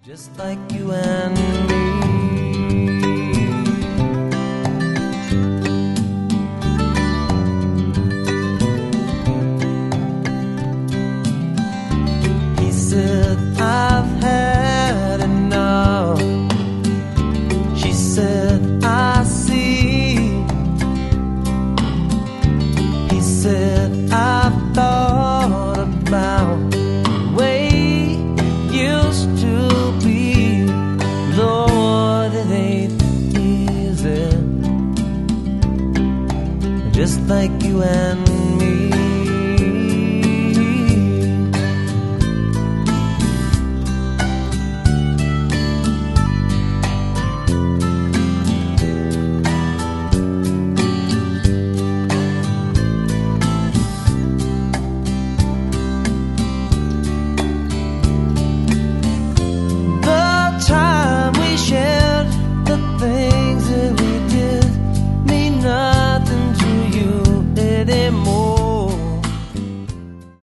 Just like you and me. He said, I've had enough. She said, I see. He said, I've thought about the way it used to be. Lord, it ain't easy. Just like you and